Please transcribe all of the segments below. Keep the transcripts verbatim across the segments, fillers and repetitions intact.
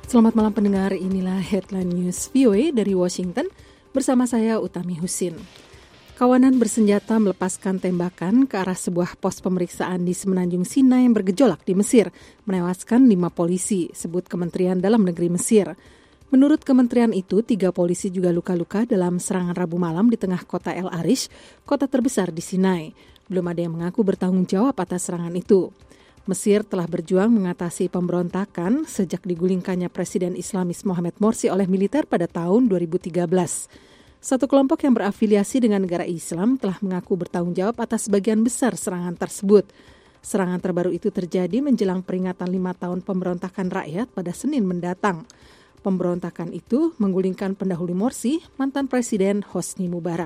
Selamat malam pendengar, inilah Headline News V O A dari Washington bersama saya Utami Husin. Kawanan bersenjata melepaskan tembakan ke arah sebuah pos pemeriksaan di Semenanjung Sinai yang bergejolak di Mesir, menewaskan lima polisi, sebut Kementerian Dalam Negeri Mesir. Menurut kementerian itu, tiga polisi juga luka-luka dalam serangan Rabu malam di tengah kota El Arish, kota terbesar di Sinai. Belum ada yang mengaku bertanggung jawab atas serangan itu. Mesir telah berjuang mengatasi pemberontakan sejak digulingkannya Presiden Islamis Mohamed Morsi oleh militer pada tahun dua ribu tiga belas. Satu kelompok yang berafiliasi dengan negara Islam telah mengaku bertanggung jawab atas sebagian besar serangan tersebut. Serangan terbaru itu terjadi menjelang peringatan lima tahun pemberontakan rakyat pada Senin mendatang. Pemberontakan itu menggulingkan pendahulu Morsi, mantan Presiden Hosni Mubarak.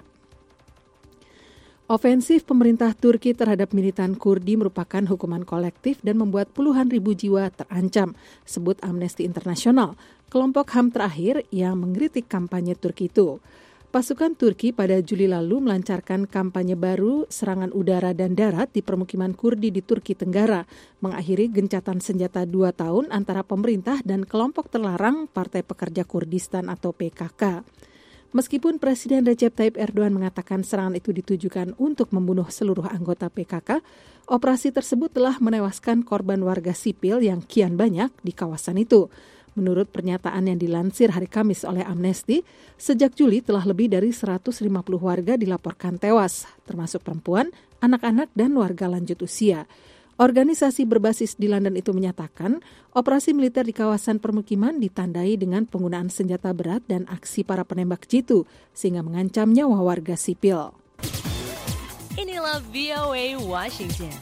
Ofensif pemerintah Turki terhadap militan Kurdi merupakan hukuman kolektif dan membuat puluhan ribu jiwa terancam, sebut Amnesty International, kelompok H A M terakhir yang mengkritik kampanye Turki itu. Pasukan Turki pada Juli lalu melancarkan kampanye baru serangan udara dan darat di permukiman Kurdi di Turki Tenggara, mengakhiri gencatan senjata dua tahun antara pemerintah dan kelompok terlarang Partai Pekerja Kurdistan atau P K K. Meskipun Presiden Recep Tayyip Erdogan mengatakan serangan itu ditujukan untuk membunuh seluruh anggota P K K, operasi tersebut telah menewaskan korban warga sipil yang kian banyak di kawasan itu. Menurut pernyataan yang dilansir hari Kamis oleh Amnesty, sejak Juli telah lebih dari seratus lima puluh warga dilaporkan tewas, termasuk perempuan, anak-anak, dan warga lanjut usia. Organisasi berbasis di London itu menyatakan operasi militer di kawasan permukiman ditandai dengan penggunaan senjata berat dan aksi para penembak jitu sehingga mengancam nyawa warga sipil. Inilah V O A Washington.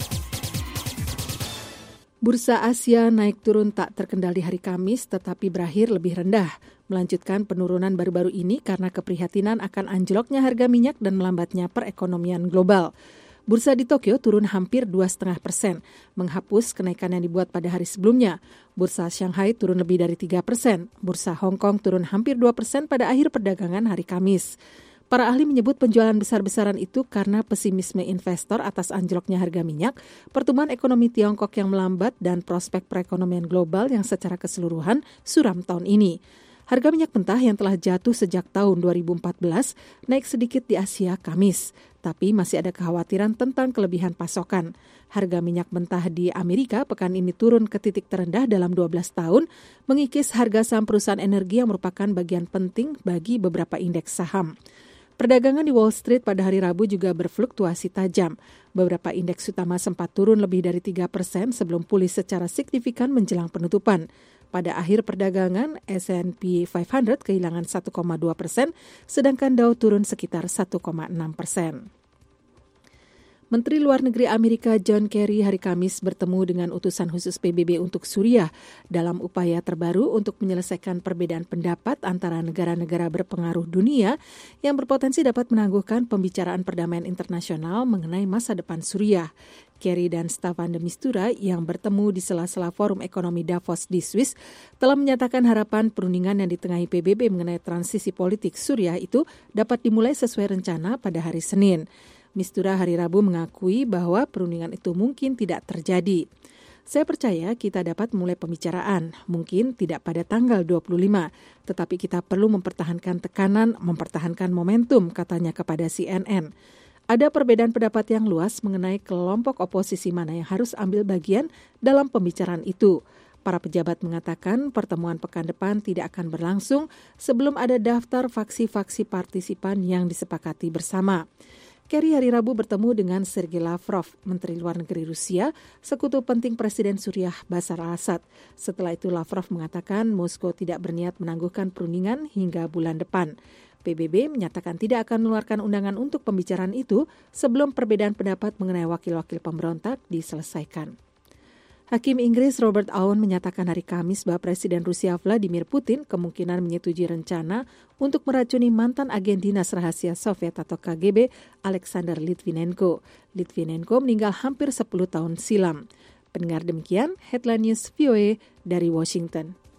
Bursa Asia naik turun tak terkendali hari Kamis tetapi berakhir lebih rendah, melanjutkan penurunan baru-baru ini karena keprihatinan akan anjloknya harga minyak dan melambatnya perekonomian global. Bursa di Tokyo turun hampir dua koma lima persen, menghapus kenaikan yang dibuat pada hari sebelumnya. Bursa Shanghai turun lebih dari tiga persen. Bursa Hong Kong turun hampir dua persen pada akhir perdagangan hari Kamis. Para ahli menyebut penjualan besar-besaran itu karena pesimisme investor atas anjloknya harga minyak, pertumbuhan ekonomi Tiongkok yang melambat, dan prospek perekonomian global yang secara keseluruhan suram tahun ini. Harga minyak mentah yang telah jatuh sejak tahun dua ribu empat belas naik sedikit di Asia Kamis, tapi masih ada kekhawatiran tentang kelebihan pasokan. Harga minyak mentah di Amerika pekan ini turun ke titik terendah dalam dua belas tahun, mengikis harga saham perusahaan energi yang merupakan bagian penting bagi beberapa indeks saham. Perdagangan di Wall Street pada hari Rabu juga berfluktuasi tajam. Beberapa indeks utama sempat turun lebih dari tiga persen sebelum pulih secara signifikan menjelang penutupan. Pada akhir perdagangan, S and P lima ratus kehilangan satu koma dua persen, sedangkan Dow turun sekitar satu koma enam persen. Menteri Luar Negeri Amerika John Kerry hari Kamis bertemu dengan utusan khusus P B B untuk Suriah dalam upaya terbaru untuk menyelesaikan perbedaan pendapat antara negara-negara berpengaruh dunia yang berpotensi dapat menangguhkan pembicaraan perdamaian internasional mengenai masa depan Suriah. Kerry dan Staffan de Mistura yang bertemu di sela-sela Forum Ekonomi Davos di Swiss telah menyatakan harapan perundingan yang ditengahi P B B mengenai transisi politik Suriah itu dapat dimulai sesuai rencana pada hari Senin. Mistura hari Rabu mengakui bahwa perundingan itu mungkin tidak terjadi. Saya percaya kita dapat mulai pembicaraan, mungkin tidak pada tanggal dua puluh lima, tetapi kita perlu mempertahankan tekanan, mempertahankan momentum, katanya kepada C N N. Ada perbedaan pendapat yang luas mengenai kelompok oposisi mana yang harus ambil bagian dalam pembicaraan itu. Para pejabat mengatakan pertemuan pekan depan tidak akan berlangsung sebelum ada daftar faksi-faksi partisipan yang disepakati bersama. Kerry hari Rabu bertemu dengan Sergei Lavrov, Menteri Luar Negeri Rusia, sekutu penting Presiden Suriah Bashar al-Assad. Setelah itu Lavrov mengatakan Moskow tidak berniat menangguhkan perundingan hingga bulan depan. P B B menyatakan tidak akan mengeluarkan undangan untuk pembicaraan itu sebelum perbedaan pendapat mengenai wakil-wakil pemberontak diselesaikan. Hakim Inggris Robert Owen menyatakan hari Kamis bahwa Presiden Rusia Vladimir Putin kemungkinan menyetujui rencana untuk meracuni mantan agen dinas rahasia Soviet atau K G B Alexander Litvinenko. Litvinenko meninggal hampir sepuluh tahun silam. Pendengar demikian, Headline News V O A dari Washington.